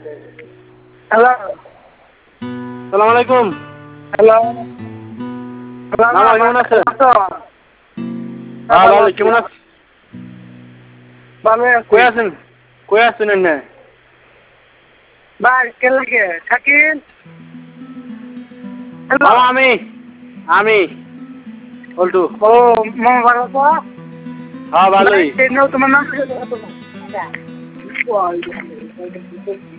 Hello সালাম আলাইকুম। Hello মামা কেমন আছেন? ভালো, কেমন আছেন? ভালো কই আছেন? কই আছেন এনে? ভাই কে লাগে শাকিল মামা আমি বল্টু। ও মামা ভালো তো হ্যাঁ ভালোই। তোমার নাম